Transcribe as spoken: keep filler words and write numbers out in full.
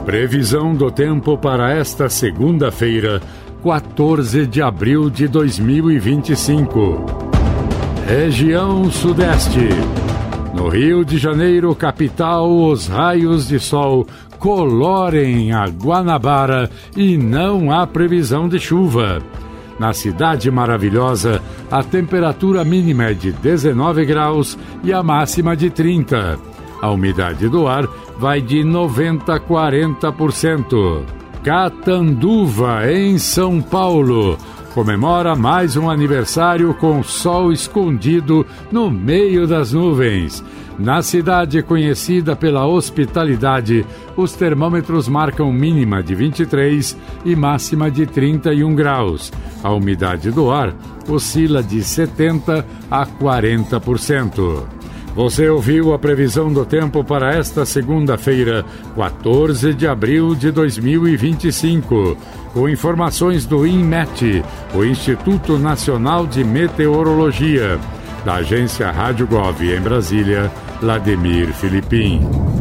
Previsão do tempo para esta segunda-feira, quatorze de abril de dois mil e vinte e cinco. Região Sudeste. No Rio de Janeiro, capital, os raios de sol colorem a Guanabara e não há previsão de chuva. Na Cidade Maravilhosa, a temperatura mínima é de dezenove graus e a máxima de trinta. A umidade do ar vai de noventa a quarenta por cento. Catanduva, em São Paulo, comemora mais um aniversário com sol escondido no meio das nuvens. Na cidade conhecida pela hospitalidade, os termômetros marcam mínima de vinte e três e máxima de trinta e um graus. A umidade do ar oscila de setenta a quarenta por cento. Você ouviu a previsão do tempo para esta segunda-feira, quatorze de abril de dois mil e vinte e cinco, com informações do INMET, o Instituto Nacional de Meteorologia, da agência Rádio Gov em Brasília, Vladimir Filipim.